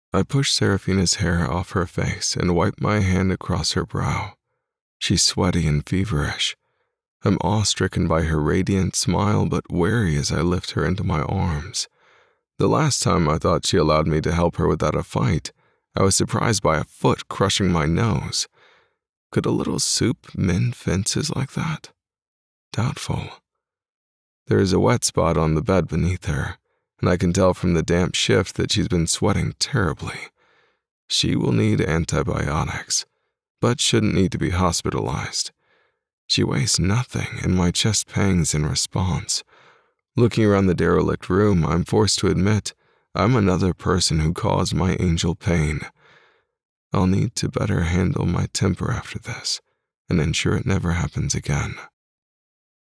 I pushed Seraphina's hair off her face and wiped my hand across her brow. She's sweaty and feverish. I'm awe-stricken by her radiant smile, but wary as I lift her into my arms. The last time I thought she allowed me to help her without a fight, I was surprised by a foot crushing my nose. Could a little soup mend fences like that? Doubtful. There is a wet spot on the bed beneath her, and I can tell from the damp shift that she's been sweating terribly. She will need antibiotics, but shouldn't need to be hospitalized. She weighs nothing, and my chest pangs in response. Looking around the derelict room, I'm forced to admit I'm another person who caused my angel pain. I'll need to better handle my temper after this and ensure it never happens again.